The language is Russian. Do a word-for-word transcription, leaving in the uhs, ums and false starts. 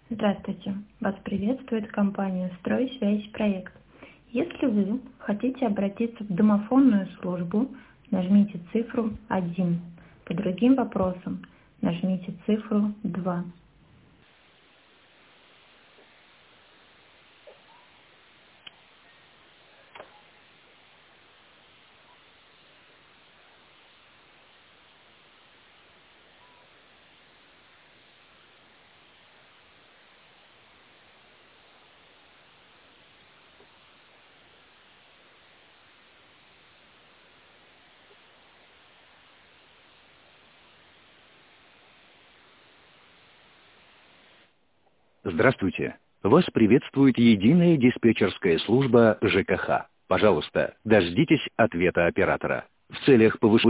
Здравствуйте! Вас приветствует компания «Стройсвязь Проект». Если вы хотите обратиться в домофонную службу, нажмите цифру один. По другим вопросам нажмите цифру два. Здравствуйте! Вас приветствует единая диспетчерская служба ЖКХ. Пожалуйста, дождитесь ответа оператора. В целях повышения